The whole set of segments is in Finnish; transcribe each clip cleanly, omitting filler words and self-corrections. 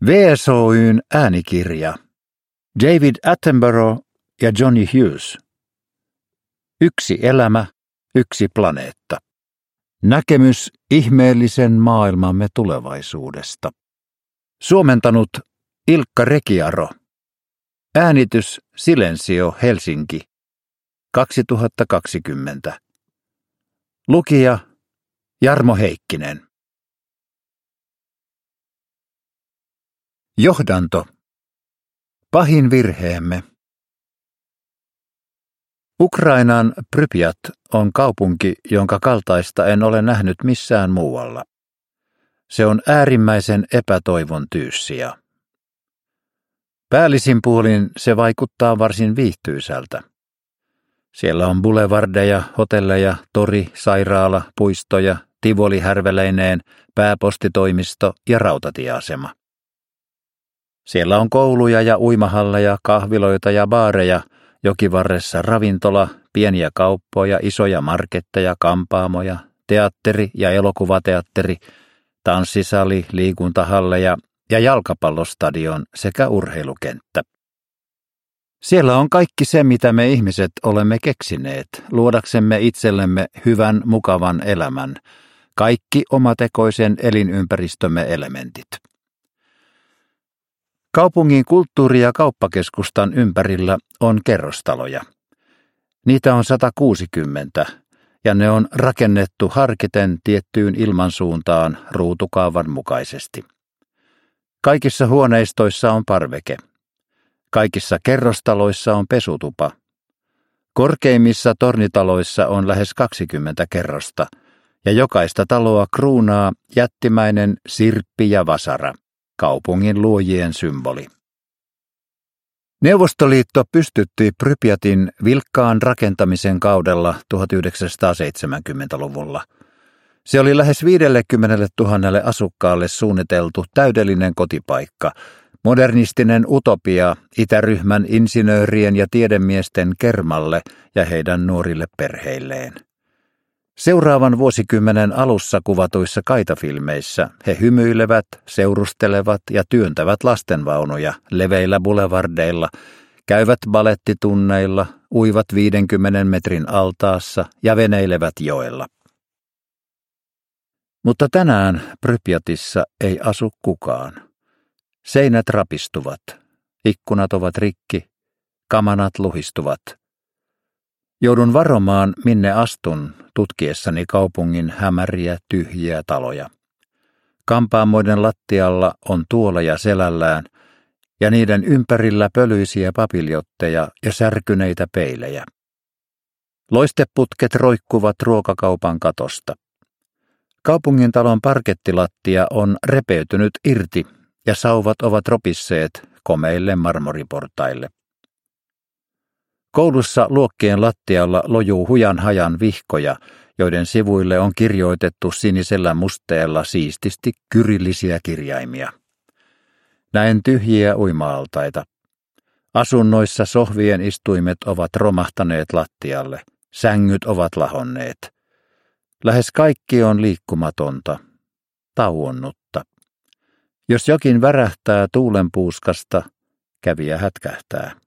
VSOY:n äänikirja. David Attenborough ja Johnny Hughes. Yksi elämä, yksi planeetta. Näkemys ihmeellisen maailmamme tulevaisuudesta. Suomentanut Ilkka Rekiaro. Äänitys Silensio Helsinki. 2020. Lukija Jarmo Heikkinen. Johdanto. Pahin virheemme. Ukrainan Prypjat on kaupunki, jonka kaltaista en ole nähnyt missään muualla. Se on äärimmäisen epätoivon tyyssiä. Päällisin puolin se vaikuttaa varsin viihtyisältä. Siellä on boulevardeja, hotelleja, tori, sairaala, puistoja, Tivoli härveleineen, pääpostitoimisto ja rautatieasema. Siellä on kouluja ja uimahalleja, kahviloita ja baareja, jokivarressa ravintola, pieniä kauppoja, isoja marketteja, kampaamoja, teatteri ja elokuvateatteri, tanssisali, liikuntahalleja ja jalkapallostadion sekä urheilukenttä. Siellä on kaikki se, mitä me ihmiset olemme keksineet, luodaksemme itsellemme hyvän, mukavan elämän, kaikki omatekoisen elinympäristömme elementit. Kaupungin kulttuuri- ja kauppakeskustan ympärillä on kerrostaloja. Niitä on 160 ja ne on rakennettu harkiten tiettyyn ilmansuuntaan ruutukaavan mukaisesti. Kaikissa huoneistoissa on parveke. Kaikissa kerrostaloissa on pesutupa. Korkeimmissa tornitaloissa on lähes 20 kerrosta ja jokaista taloa kruunaa jättimäinen sirppi ja vasara. Kaupungin luojien symboli. Neuvostoliitto pystytti Prypjatin vilkkaan rakentamisen kaudella 1970-luvulla. Se oli lähes 50 000 asukkaalle suunniteltu täydellinen kotipaikka, modernistinen utopia itäryhmän insinöörien ja tiedemiesten kermalle ja heidän nuorille perheilleen. Seuraavan vuosikymmenen alussa kuvatuissa kaitafilmeissä he hymyilevät, seurustelevat ja työntävät lastenvaunuja leveillä boulevardeilla, käyvät balettitunneilla, uivat 50 metrin altaassa ja veneilevät joella. Mutta tänään Prypjatissa ei asu kukaan. Seinät rapistuvat, ikkunat ovat rikki, kamanat luhistuvat. Joudun varomaan, minne astun, tutkiessani kaupungin hämäriä, tyhjiä taloja. Kampaamoiden lattialla on tuoleja selällään, ja niiden ympärillä pölyisiä papiljotteja ja särkyneitä peilejä. Loisteputket roikkuvat ruokakaupan katosta. Kaupungin talon parkettilattia on repeytynyt irti, ja sauvat ovat ropisseet komeille marmoriportaille. Koulussa luokkien lattialla lojuu hujan hajan vihkoja, joiden sivuille on kirjoitettu sinisellä musteella siististi kyrillisiä kirjaimia. Näen tyhjiä uima-altaita. Asunnoissa sohvien istuimet ovat romahtaneet lattialle, sängyt ovat lahonneet. Lähes kaikki on liikkumatonta, tauonnutta. Jos jokin värähtää tuulenpuuskasta, kävijä hätkähtää.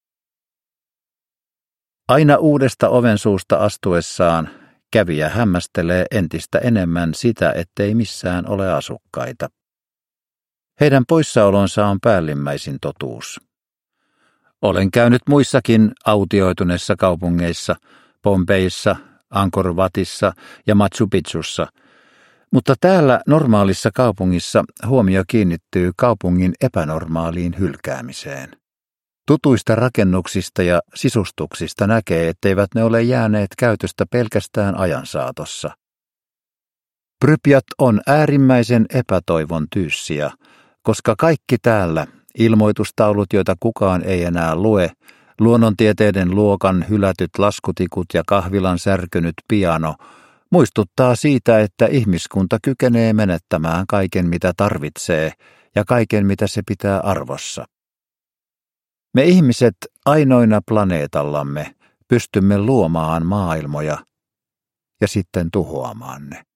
Aina uudesta ovensuusta astuessaan kävijä hämmästelee entistä enemmän sitä, ettei missään ole asukkaita. Heidän poissaolonsa on päällimmäisin totuus. Olen käynyt muissakin autioituneissa kaupungeissa, Pompeissa, Angkor Watissa ja Machu Picchussa, mutta täällä normaalissa kaupungissa huomio kiinnittyy kaupungin epänormaaliin hylkäämiseen. Tutuista rakennuksista ja sisustuksista näkee, etteivät ne ole jääneet käytöstä pelkästään ajan saatossa. Prypjat on äärimmäisen epätoivon tyyssiä, koska kaikki täällä, ilmoitustaulut, joita kukaan ei enää lue, luonnontieteiden luokan hylätyt laskutikut ja kahvilan särkynyt piano, muistuttaa siitä, että ihmiskunta kykenee menettämään kaiken, mitä tarvitsee, ja kaiken, mitä se pitää arvossa. Me ihmiset ainoina planeetallamme pystymme luomaan maailmoja ja sitten tuhoamaan ne.